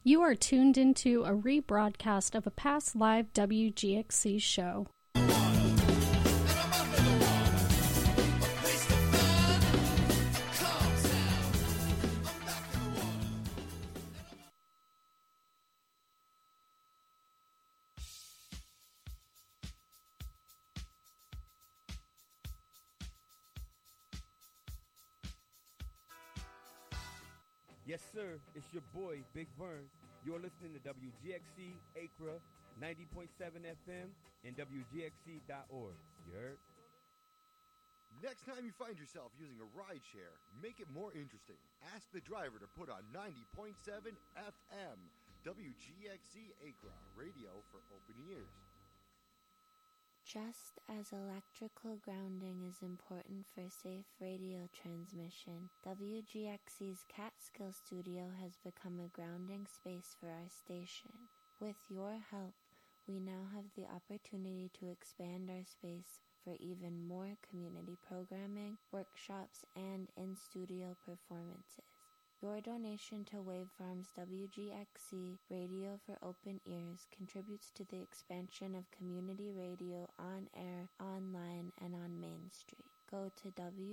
You are tuned into a rebroadcast of a past live WGXC show. Yes, sir. It's your boy, Big Vern. You're listening to WGXC Acra 90.7 FM and WGXC.org. You heard? Next time you find yourself using a ride share, make it more interesting. Ask the driver to put on 90.7 FM. WGXC Acra, radio for open ears. Just as electrical grounding is important for safe radio transmission, WGXC's Catskill Studio has become a grounding space for our station. With your help, we now have the opportunity to expand our space for even more community programming, workshops, and in-studio performances. Your donation to Wavefarm's WGXC Radio for Open Ears contributes to the expansion of community radio on air, online, and on Main Street. Go to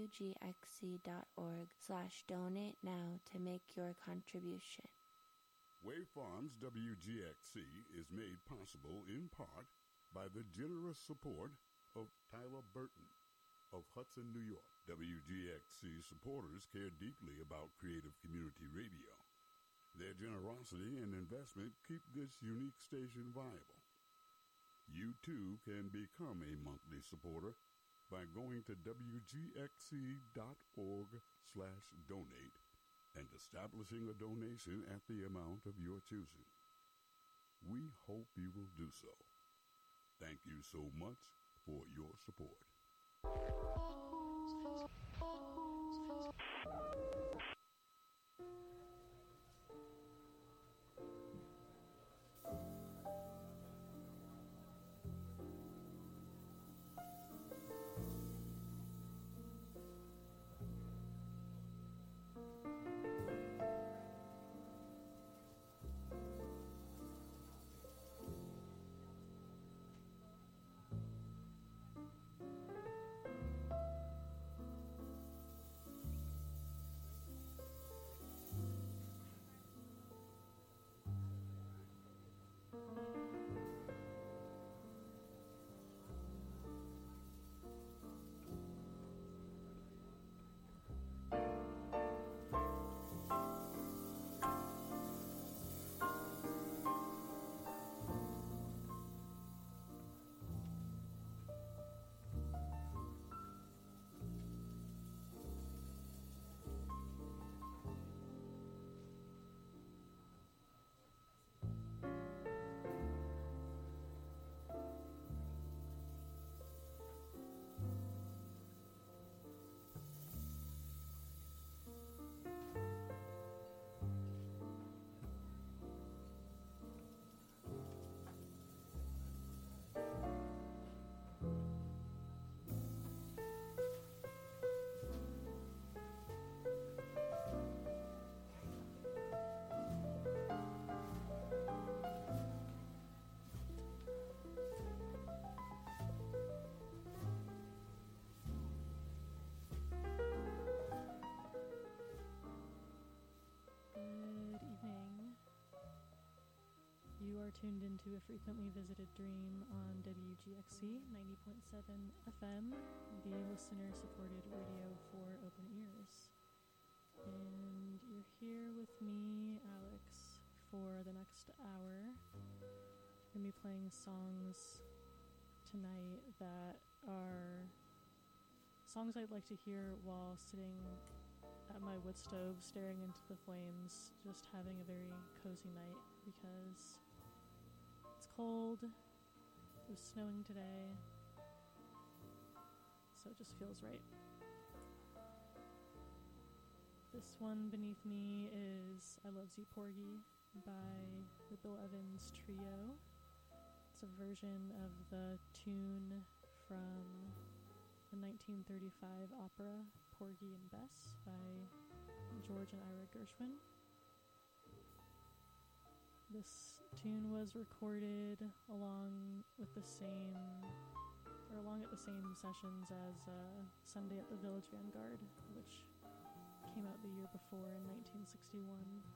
WGXC.org/donate now to make your contribution. Wavefarm's WGXC is made possible in part by the generous support of Tyler Burton of Hudson, New York. WGXC supporters care deeply about creative community radio. Their generosity and investment keep this unique station viable. You too can become a monthly supporter by going to WGXC.org/donate and establishing a donation at the amount of your choosing. We hope you will do so. Thank you so much for your support. You are tuned into A Frequently Visited Dream on WGXC 90.7 FM, the listener-supported radio for open ears. And you're here with me, Alex, for the next hour. I'm going to be playing songs tonight that are songs I'd like to hear while sitting at my wood stove, staring into the flames, just having a very cozy night, because it's cold, it was snowing today, so it just feels right. This one beneath me is I Love Zee Porgy by the Bill Evans Trio. It's a version of the tune from the 1935 opera Porgy and Bess by George and Ira Gershwin. This tune was recorded along at the same sessions as Sunday at the Village Vanguard, which came out the year before in 1961.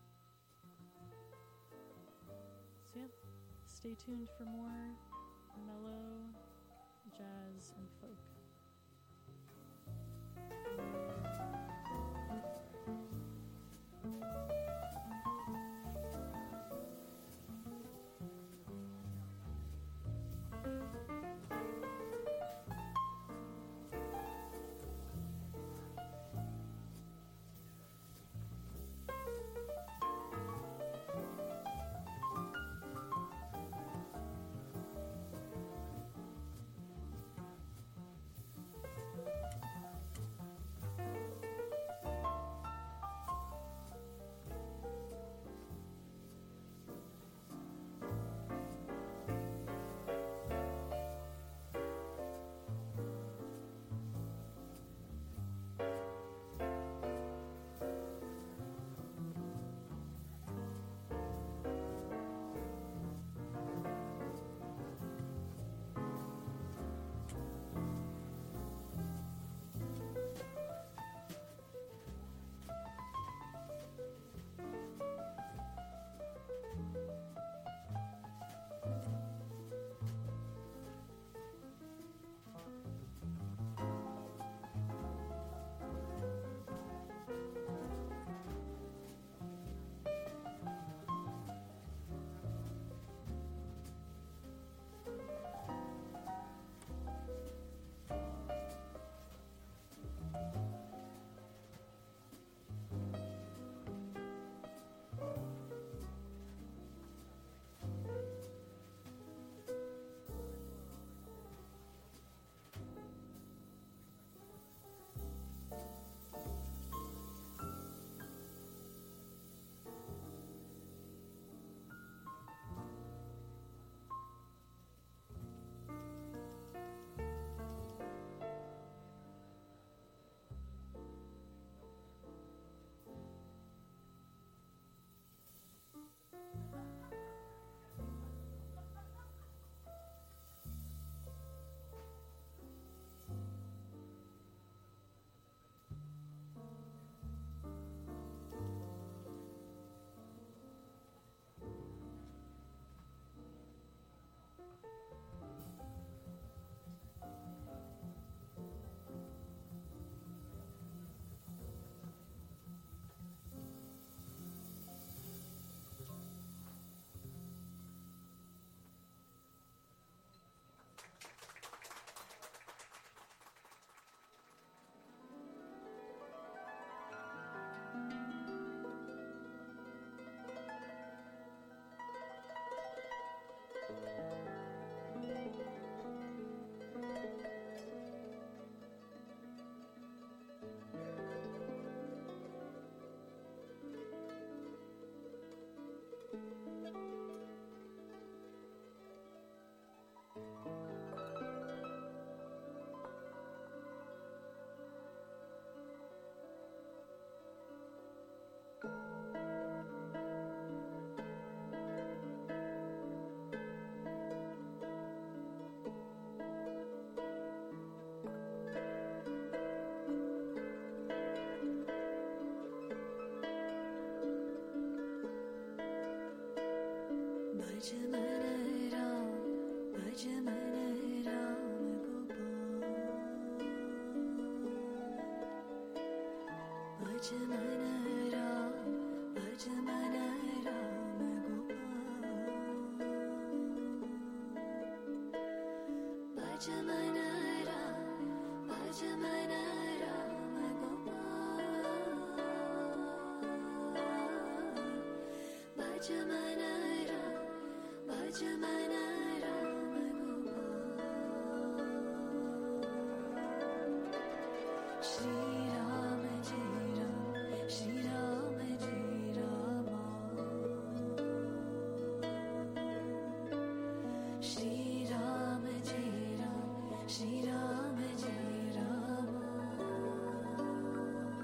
So yeah, stay tuned for more mellow jazz and folk.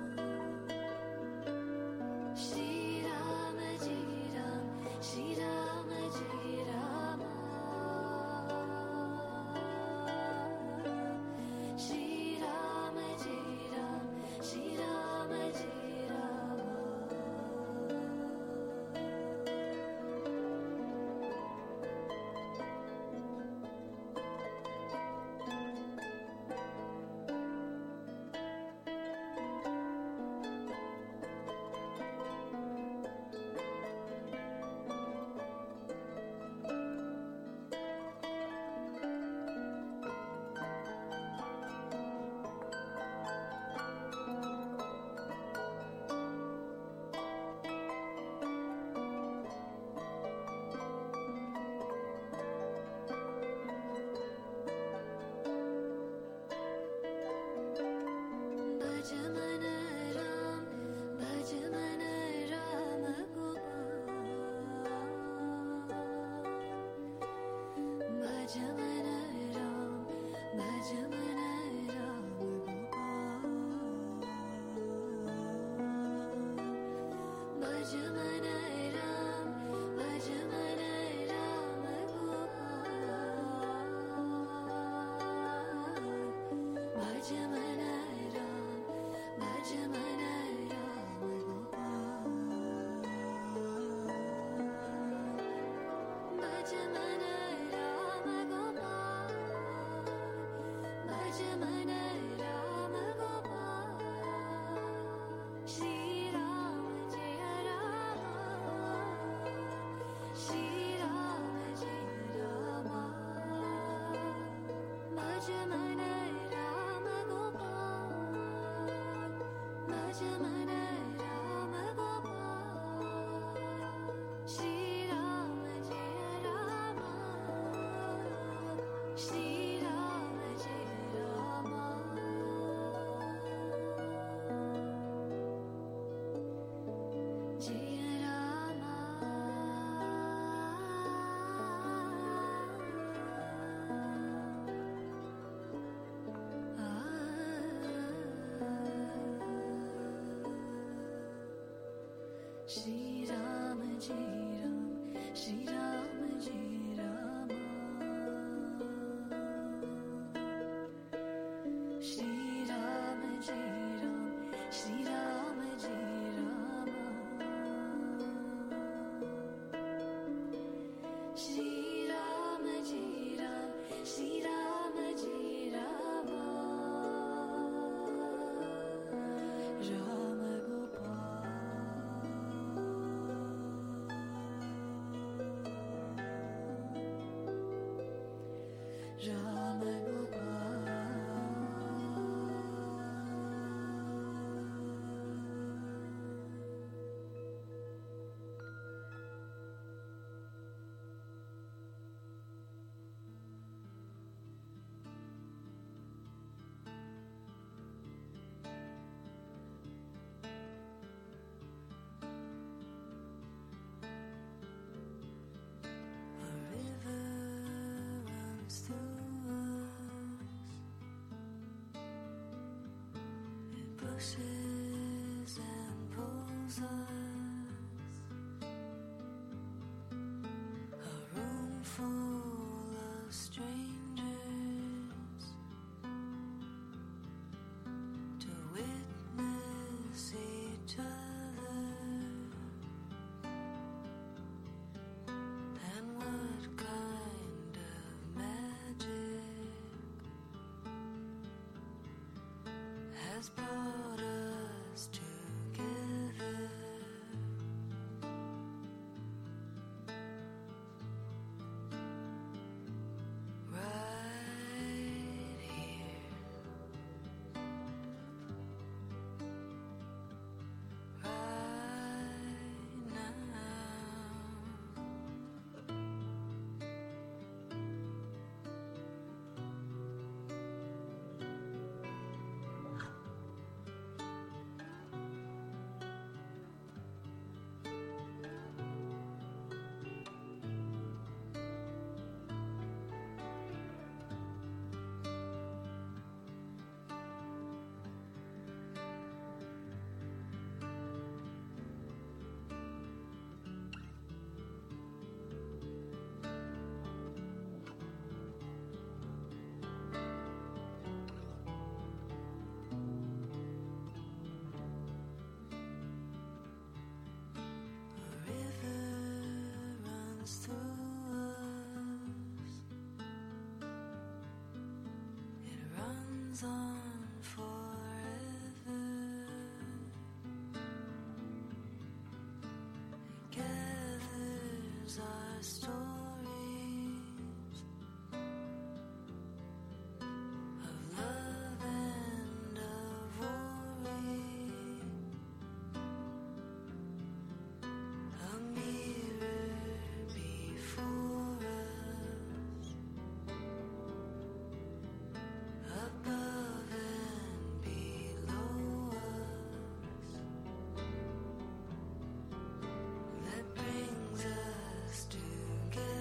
Shri Ram, Shri Ram, Shri Ram, Shri Ram, Shri Ram, Shri Ram. Shri Ram, Shri Ram, Shri Ram, Shri Ram. Shri Ram, Shri Ram, Shri Ram, Shri Ram. Ram Gopal. Ram Gopal. A river runs through us. It pushes and pulls us. A room full of strangers to witness each other. And what kind of magic has brought us together? Right here, right now. A river runs through us. It runs on forever. It gathers our stories of love and of worry. A mirror before us, above and below us, that brings us together.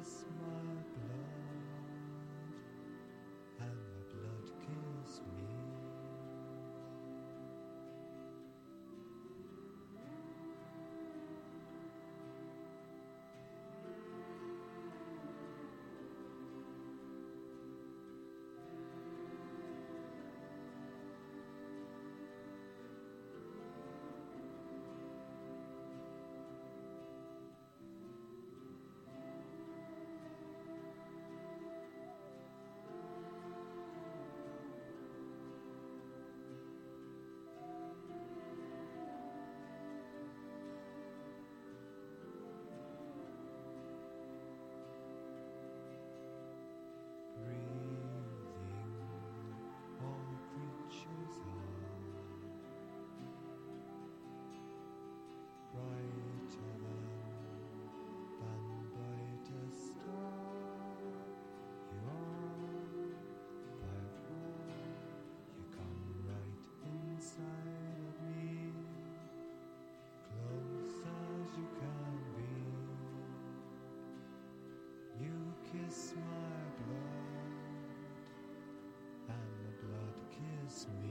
kiss my blood, and my blood kiss me. Kiss my blood, and my blood kiss me.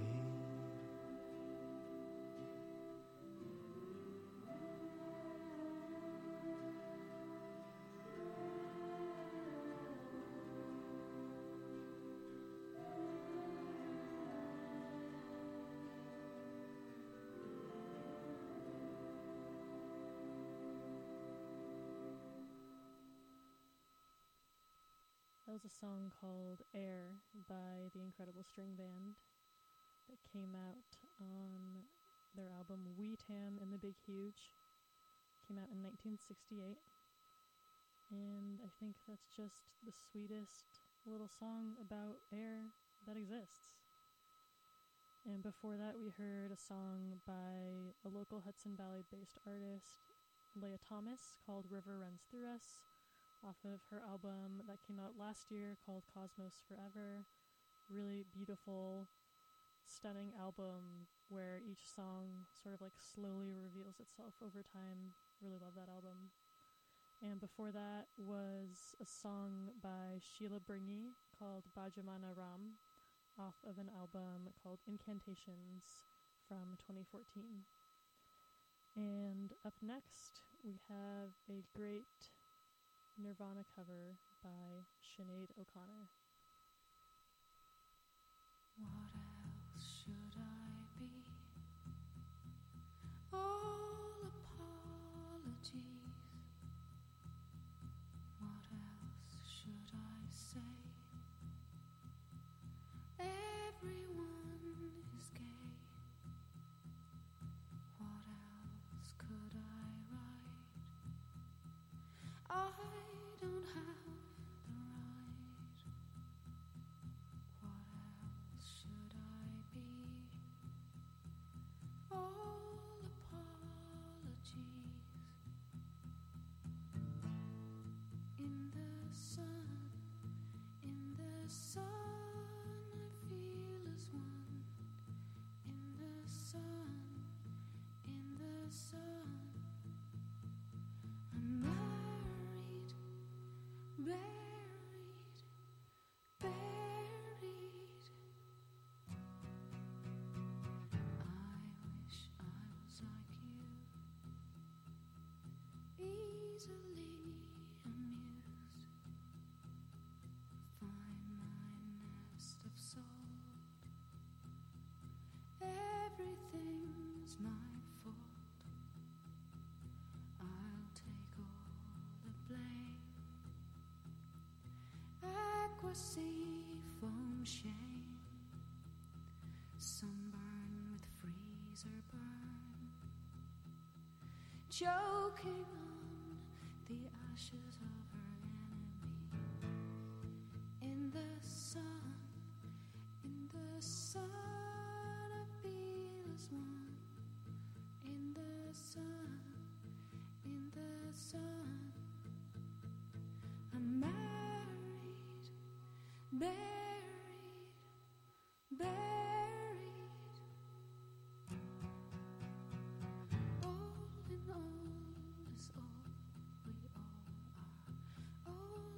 That was a song called Air by the Incredible String Band that came out on their album Wee Tam and the Big Huge. Came out in 1968. And I think that's just the sweetest little song about air that exists. And before that we heard a song by a local Hudson Valley-based artist, Leah Thomas, called River Runs Through Us, off of her album that came out last year called Cosmos Forever. Really beautiful, stunning album where each song sort of like slowly reveals itself over time. Really love that album. And before that was a song by Sheila Bringy called Bajamana Ram, off of an album called Incantations from 2014. And up next we have a great Nirvana cover by Sinead O'Connor. What else should I be? All apologies. What else should I say? Everyone is gay. What else could I write? I don't have the right. What else should I be? All apologies. In the sun, I feel as one. In the sun, I'm married, buried. I wish I was like you, easily amused. Find my nest of salt. Everything's my fault. I'll take all the blame. Aquasea foam shame. Sunburn with freezer burn. Choking on the ashes of her enemy. In the sun, I feel as one. In the sun, I'm married, buried. All in all is all we all are. All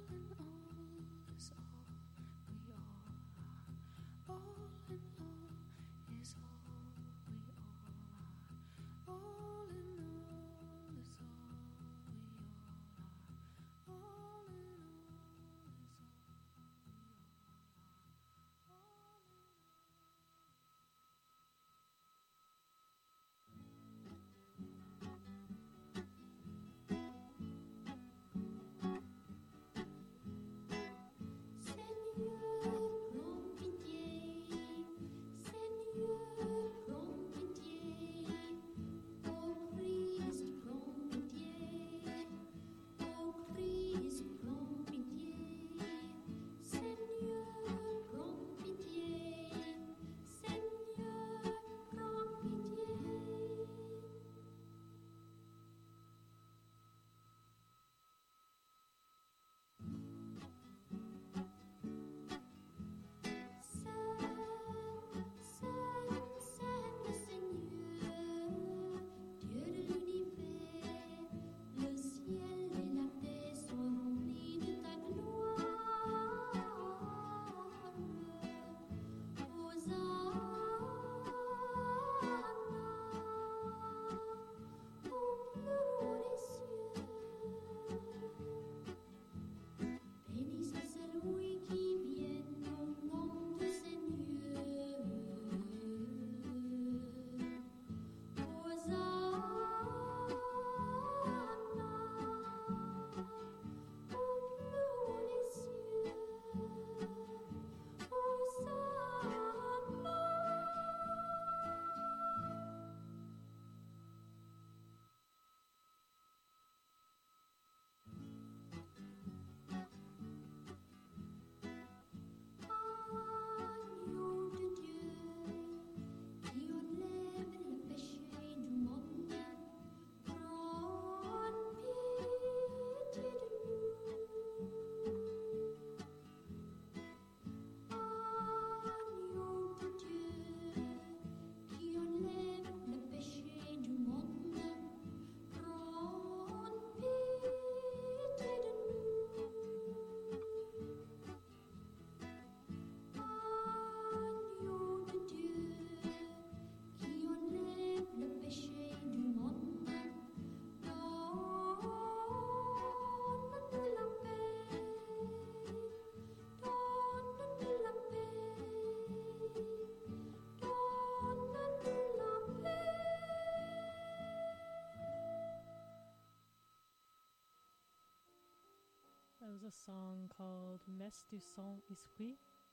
That was a song called Messe du Saint-Esprit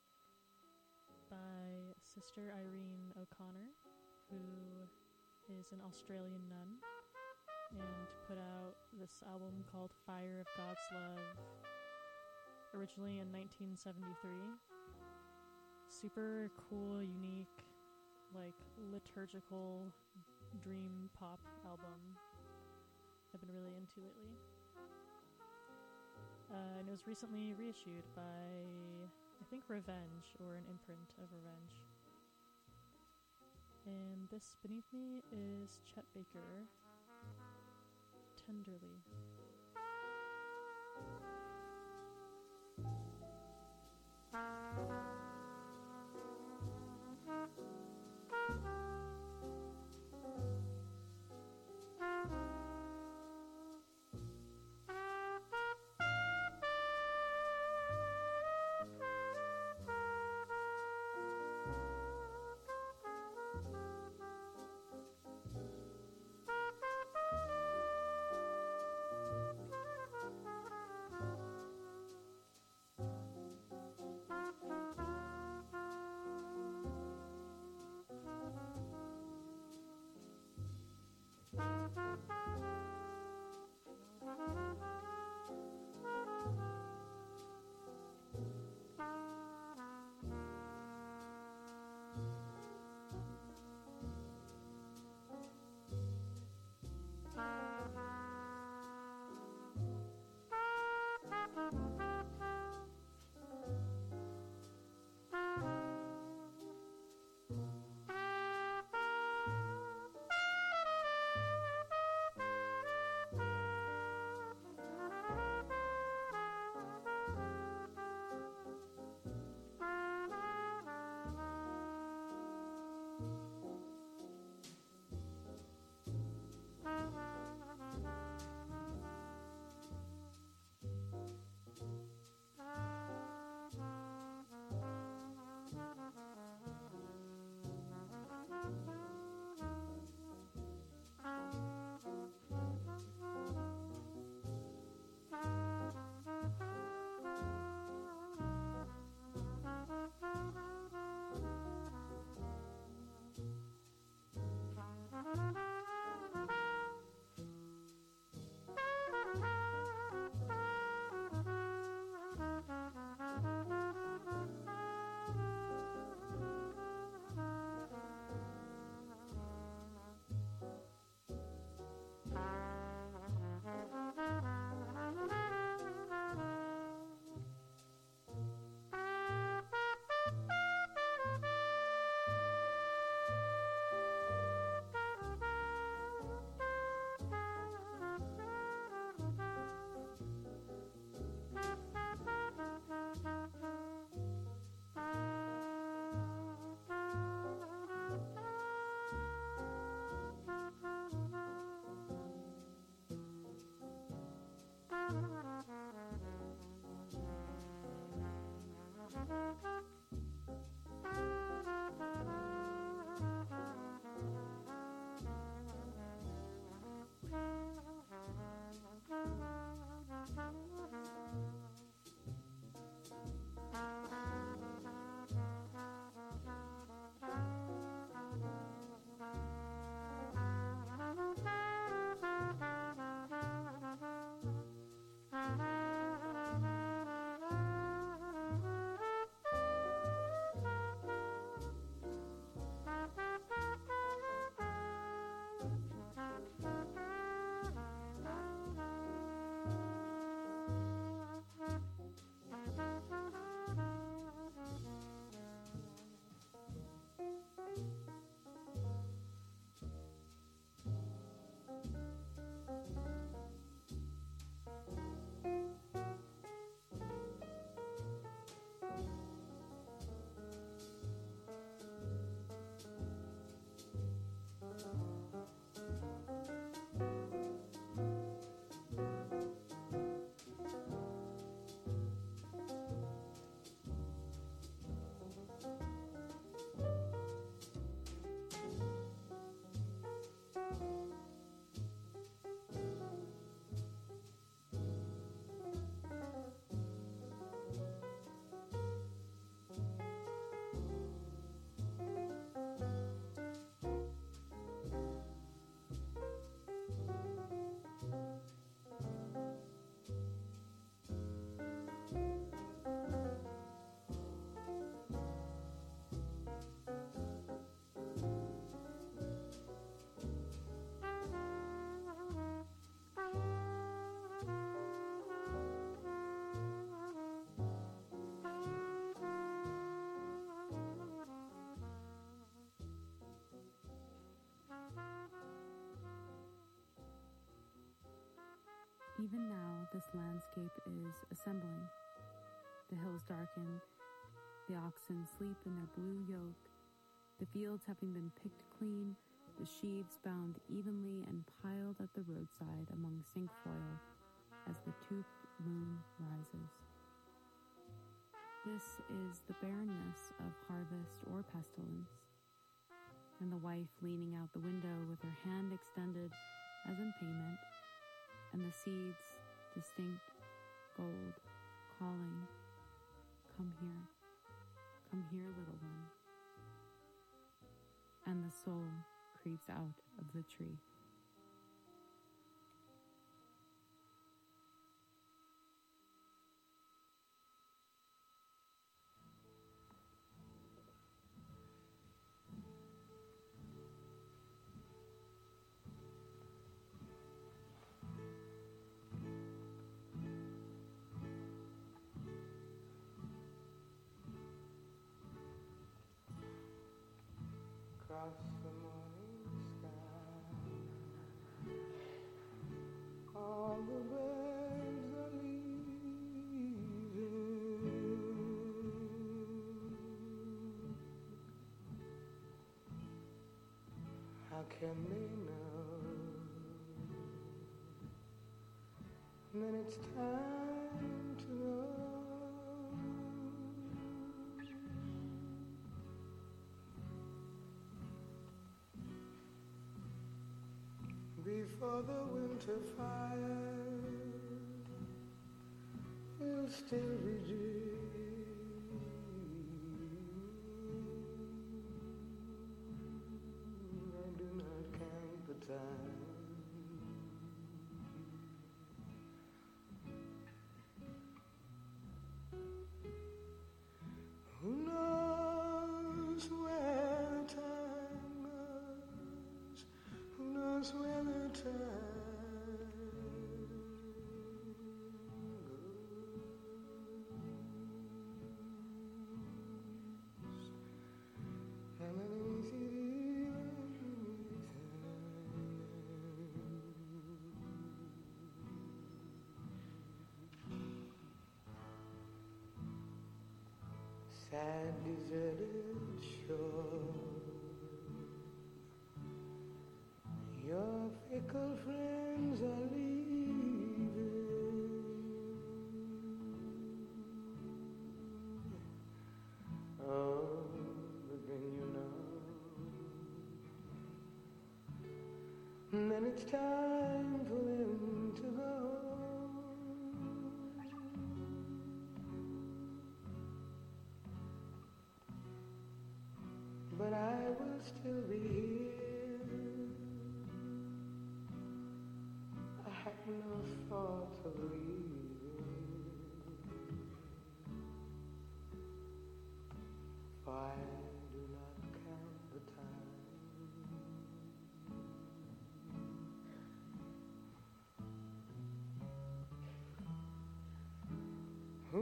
by Sister Irene O'Connor, who is an Australian nun and put out this album called Fire of God's Love originally in 1973. Super cool, unique, like liturgical dream pop album I've been really into lately. And it was recently reissued by, I think, Revenge, or an imprint of Revenge. And this beneath me is Chet Baker, Tenderly. this landscape is assembling. The hills darken, the oxen sleep in their blue yoke, the fields having been picked clean, the sheaves bound evenly and piled at the roadside among cinquefoil as the toothed moon rises. This is the barrenness of harvest or pestilence, and the wife leaning out the window with her hand extended as in payment, and the seeds, distinct, gold, calling, come here, little one. And the soul creeps out of the tree. Across the morning sky, all the birds are leaving. How can they know that it's time to go? Before the winter fire will still be I do not count the time. Who knows where time goes? Who knows where the time goes? And an easy sad, deserted shore. Your fickle friends are leaving. Oh, but then you know, and then it's time for them to go. But I will still be here. I have no thought of leaving, for I do not count the time. Who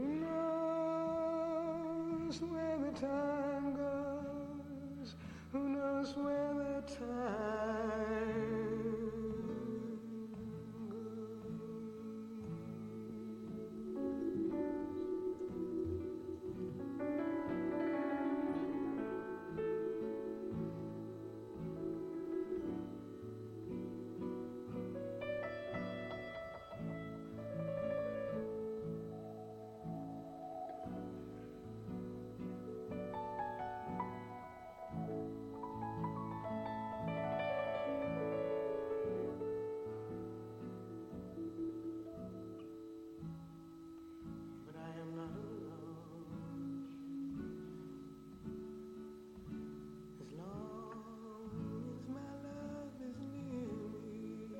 knows where the time goes? Who knows where the time But I am not alone. As long as my love is near me,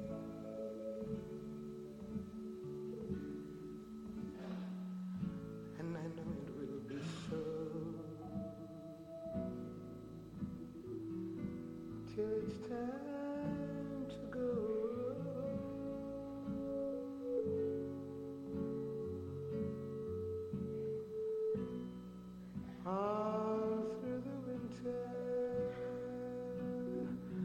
and I know it will be so till it's time to go. All through the winter,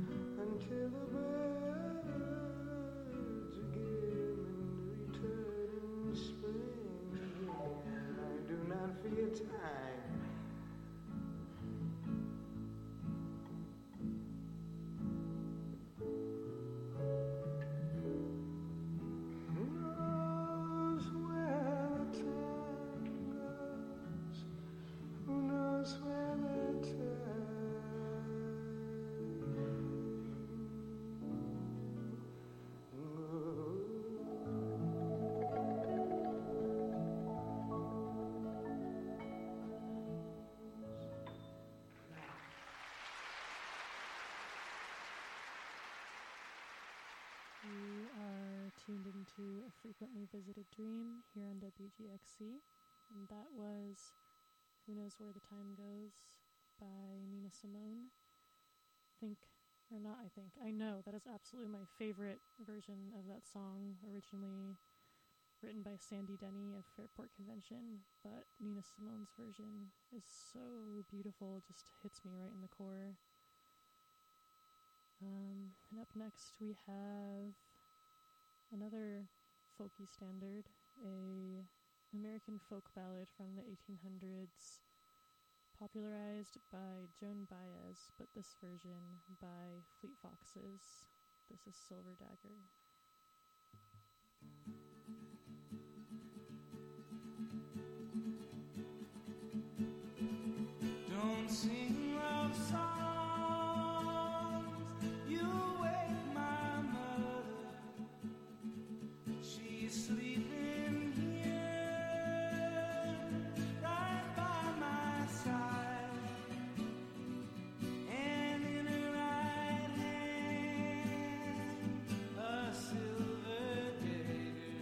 until the birds again return time. Who knows where the time goes? Who knows where the You are tuned into A Frequently Visited Dream here on WGXC, and that was Who Knows Where the Time Goes by Nina Simone. I know that is absolutely my favorite version of that song, originally written by Sandy Denny of Fairport Convention, but Nina Simone's version is so beautiful, just hits me right in the core. And up next we have another folky standard, a American folk ballad from the 1800s, popularized by Joan Baez, but this version by Fleet Foxes. This is Silver Dagger. Don't sing love songs, you wake my mother. She's sleeping here, right by my side. And in her right hand, a silver dagger.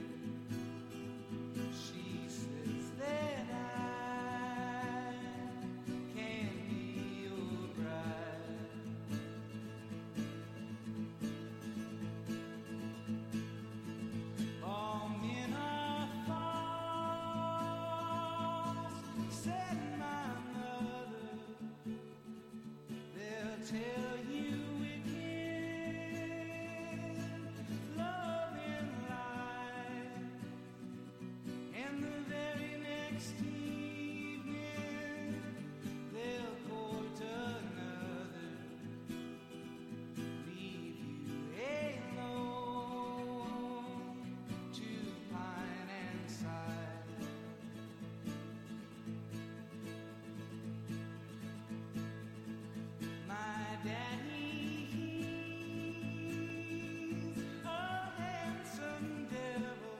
She says that I can be your bride. All men are false, said my mother. They'll tell you wicked love and lie. And the very next evening they'll court another, leave you alone to pine and sigh. My daddy, he's a handsome devil.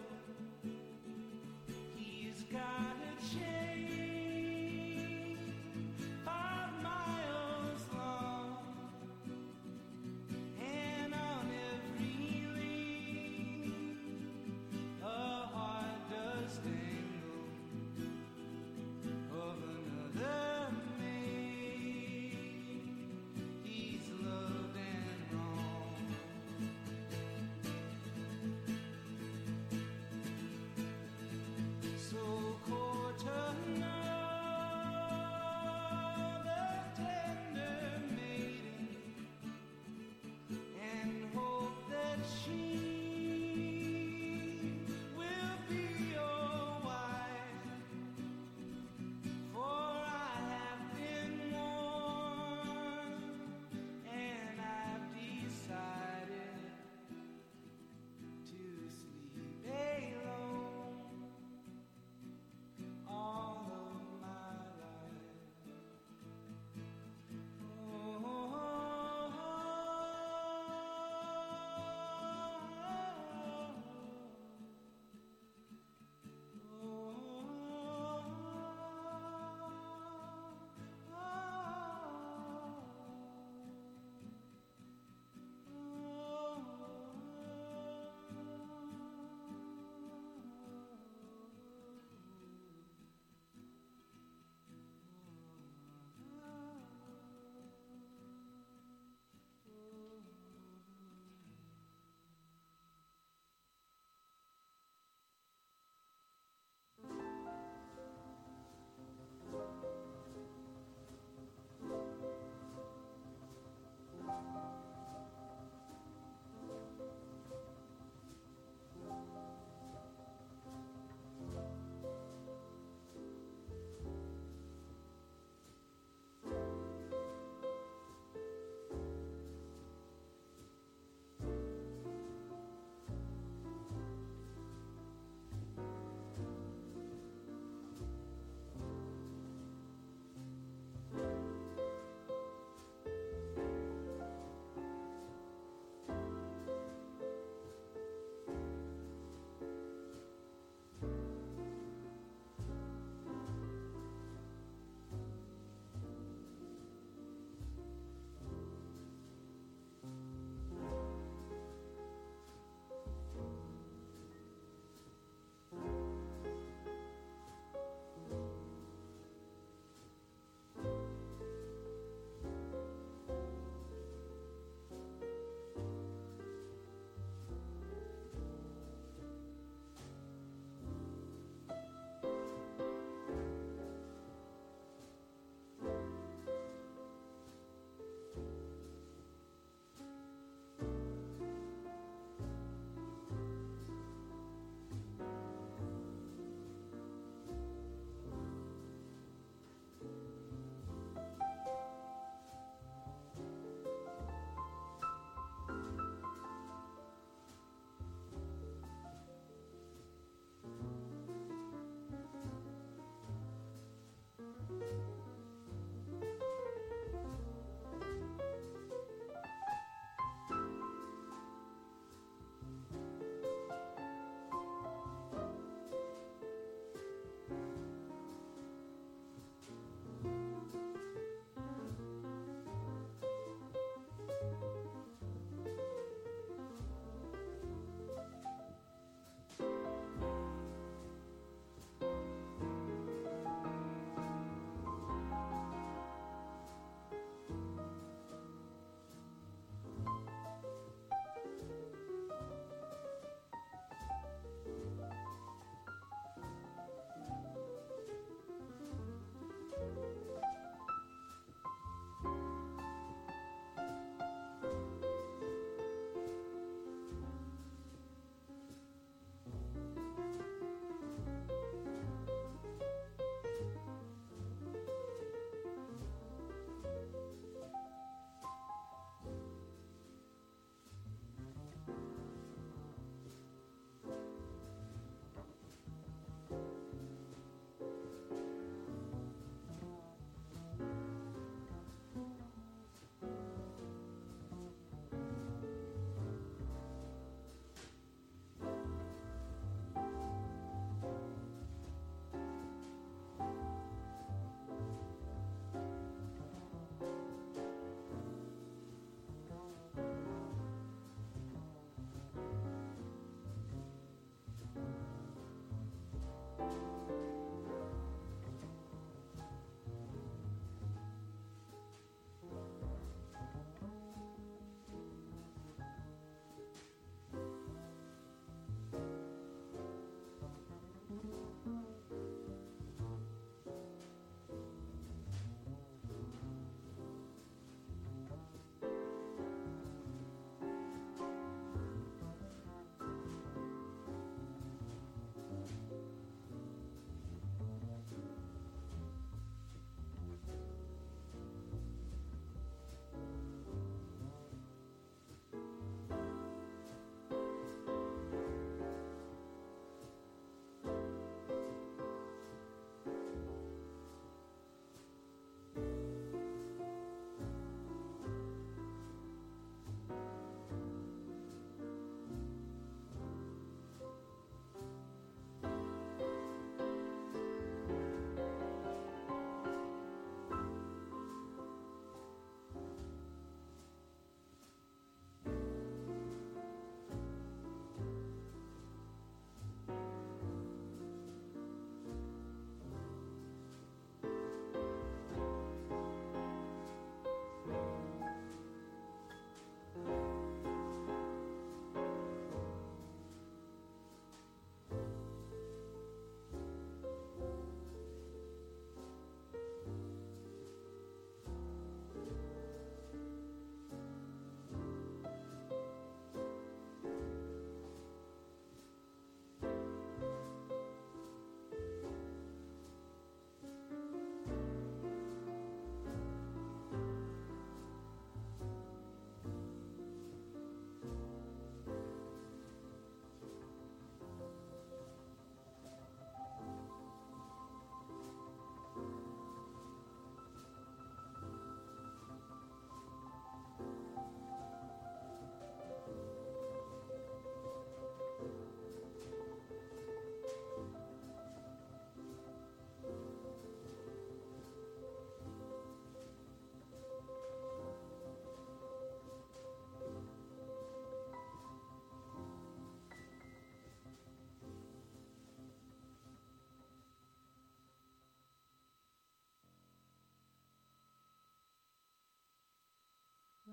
He's got a chain 5 miles long, and on every link a heart does dangle of another maid he's loved and wronged. So cold.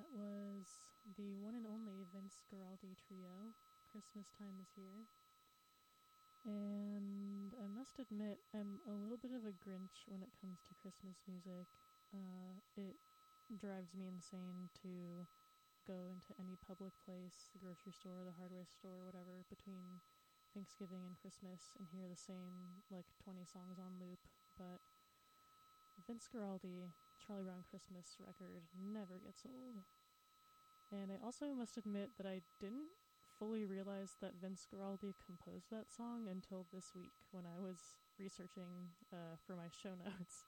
That was the one and only Vince Guaraldi Trio, Christmas Time is Here. And I must admit, I'm a little bit of a Grinch when it comes to Christmas music. It drives me insane to go into any public place, the grocery store, the hardware store, whatever, between Thanksgiving and Christmas and hear the same, 20 songs on loop. But Vince Guaraldi, Charlie Brown Christmas record never gets old. And I also must admit that I didn't fully realize that Vince Guaraldi composed that song until this week when I was researching for my show notes.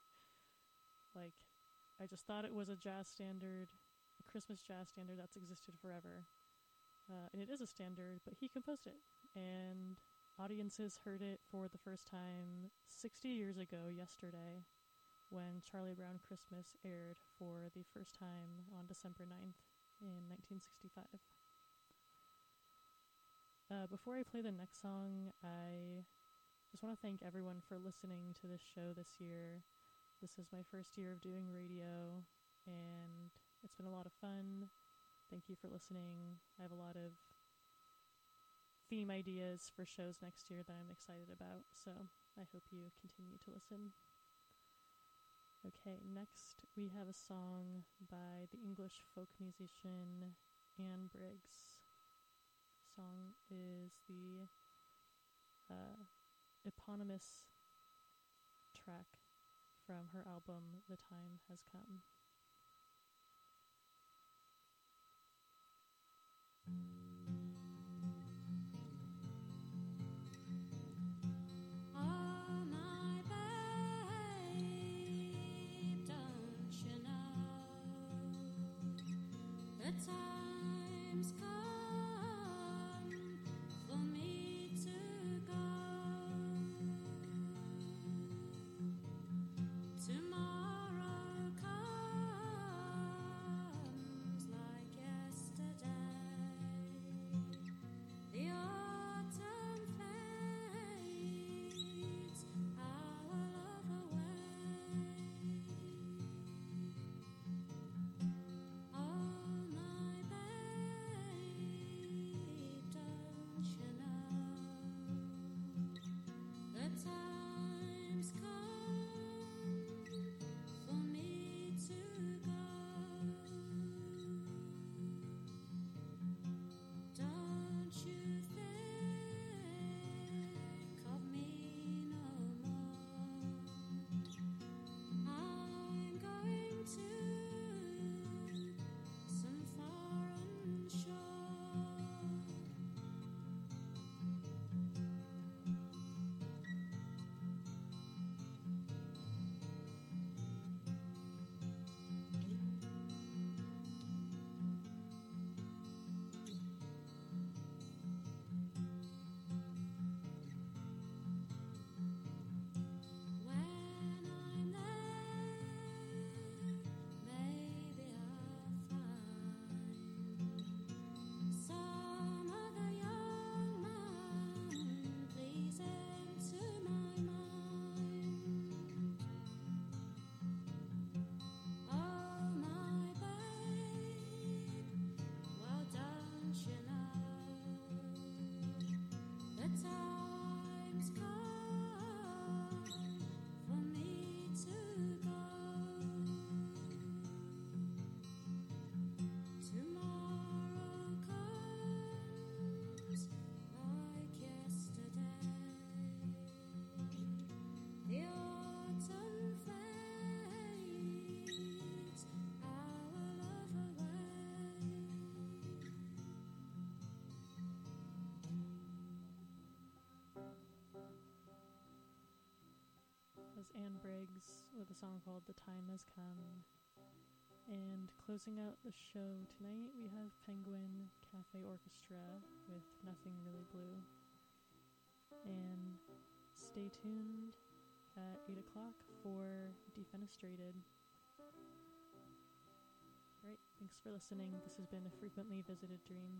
I just thought it was a jazz standard, a Christmas jazz standard that's existed forever. And it is a standard, but he composed it. And audiences heard it for the first time 60 years ago yesterday, when Charlie Brown Christmas aired for the first time on December 9th in 1965. Before I play the next song, I just want to thank everyone for listening to this show this year. This is my first year of doing radio, and it's been a lot of fun. Thank you for listening. I have a lot of theme ideas for shows next year that I'm excited about, so I hope you continue to listen. Okay, next we have a song by the English folk musician Anne Briggs. The song is the eponymous track from her album The Time Has Come. Time's come for me to go. Tomorrow comes like yesterday. The autumn fades our love away. Time's come for me to go. Don't you think of me no more. I'm going to some foreign shore. Time's come for me to go. Tomorrow comes like yesterday. The autumn fades our love away. Was Anne Briggs with a song called The Time Has Come. And closing out the show tonight, we have Penguin Cafe Orchestra with Nothing Really Blue. And stay tuned at 8 o'clock for Defenestrated. Alright, thanks for listening. This has been A Frequently Visited Dream.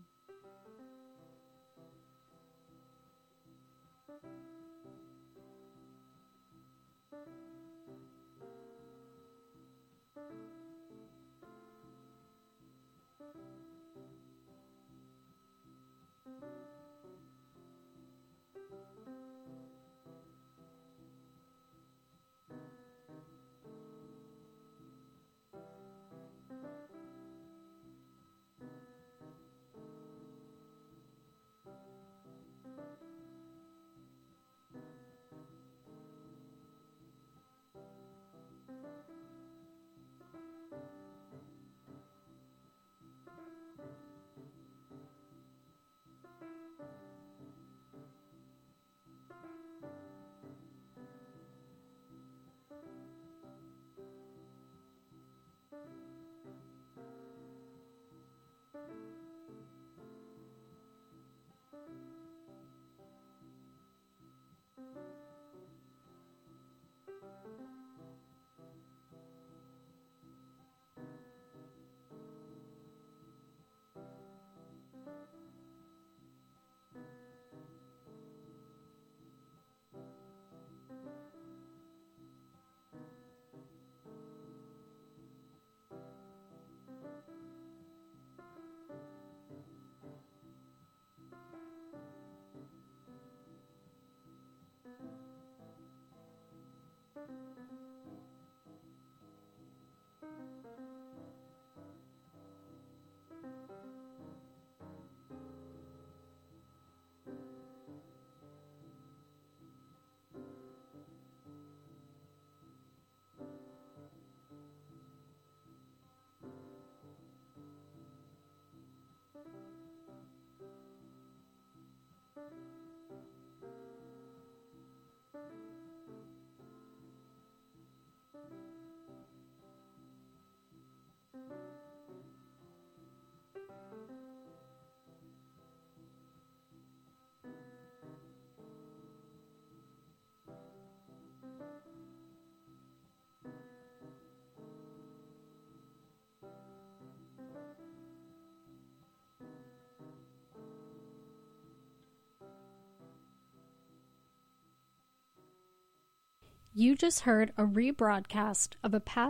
You just heard a rebroadcast of a past